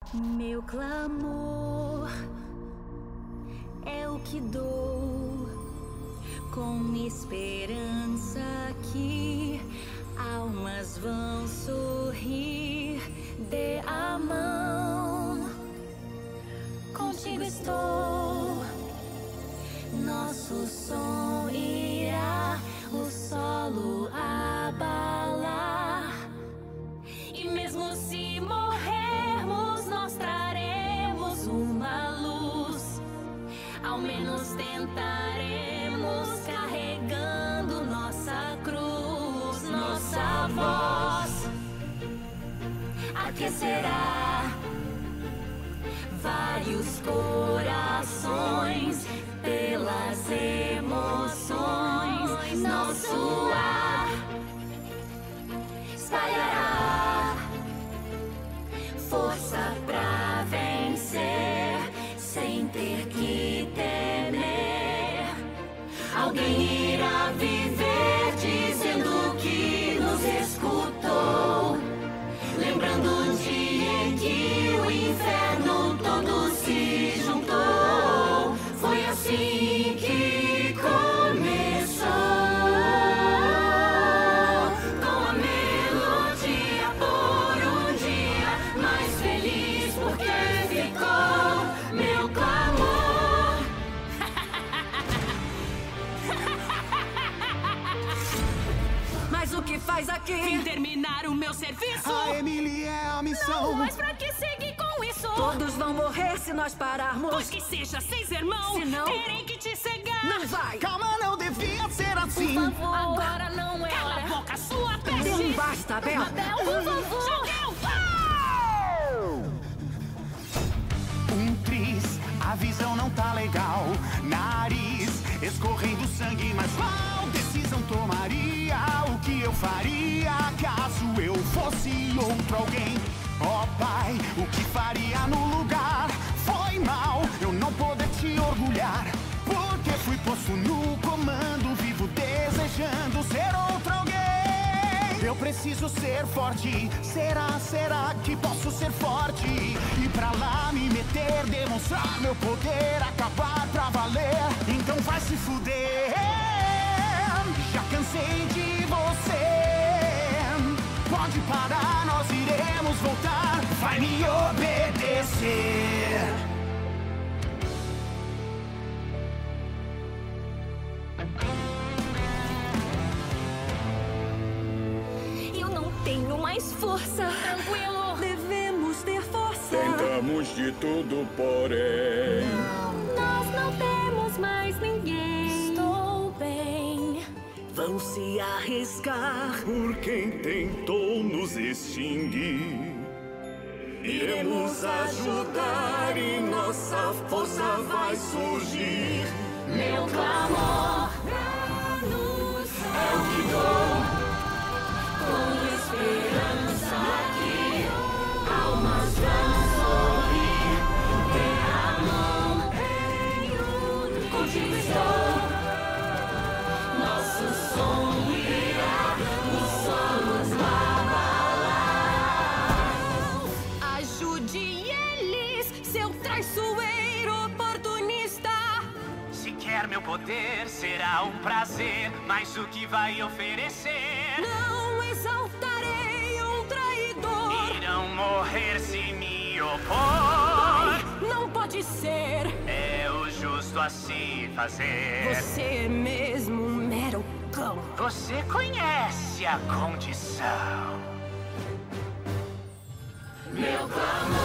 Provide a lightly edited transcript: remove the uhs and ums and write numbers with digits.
Meu clamor é o que dou, com esperança que almas vão sorrir. Dê a mão, contigo estou. Nosso som irá o solo abalar. E mesmo se morrermos, nós traremos uma luz. Ao menos tentaremos, carregando nossa cruz. Nossa voz aquecerá vários corações pelas emoções. Nosso ar espalhará força pra vencer, sem ter que temer. Alguém irá viver dizendo que nos escutou, lembrando o dia em que o inferno todo se juntou. Foi assim que começou, com a melodia por um dia mais feliz, porque ficou meu clamor. Mas o que faz aqui? Vim terminar o meu serviço. A Emily é a missão. Não, mas pra que seguir com isso? Todos vão morrer se nós pararmos. Pois que seja, seis irmãos. Se não, terem que te cegar. não vai. Calma, não devia ser assim. Por favor, agora não é Cala a hora. boca, sua peste. Não basta, Bel. Abel, por favor. Jogueu. Tris, a visão não tá legal. Nariz escorrendo sangue, mas qual decisão tomaria? O que eu faria caso eu fosse outro alguém? Ó pai, o que faria no lugar? Foi mal eu não poder te orgulhar, porque fui posto no comando, vivo desejando ser outro alguém. Eu preciso ser forte. Será que posso ser forte? E pra lá me meter, demonstrar meu poder, acabar pra valer. Então vai se fuder. Já cansei de você. Pode parar, nós iremos voltar. Vai me obedecer. Eu não tenho mais força. Tranquilo. Devemos ter força. Tentamos de tudo, porém Nós não temos mais ninguém. Estou bem. Vão se arriscar. por quem tentou nos extinguir. Iremos ajudar e nossa força vai surgir. Meu clamor é o que dou, com esperança que almas vão sorrir. Dê a mão, contigo estou. Nosso som irá os solos abalar. Ajude eles, seu traiçoeiro oportunista. Se quer meu poder, será um prazer, mas o que vai oferecer? Não exaltarei um traidor. Irão morrer se me opor. Não pode ser. É o justo a se fazer. Você é mesmo um mero cão. Você conhece a condição. Meu clamor